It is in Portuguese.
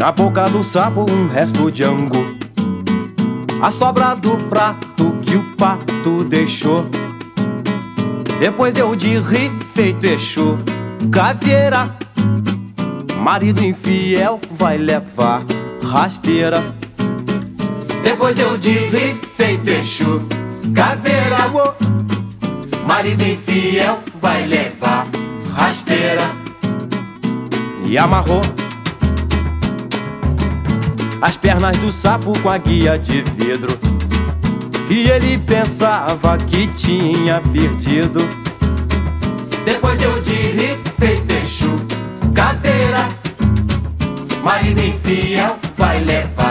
Na boca do sapo um resto de angu, a sobra do prato que o pato deixou. Depois deu de rir feito Exu. Caveira, marido infiel vai levar rasteira. Depois deu de rir feito Exu. Caveira, marido infiel vai levar rasteira. E amarrou as pernas do sapo com a guia de vidro, e ele pensava que tinha perdido. Depois deu de rir feito Exu. Caveira, marido infiel vai levar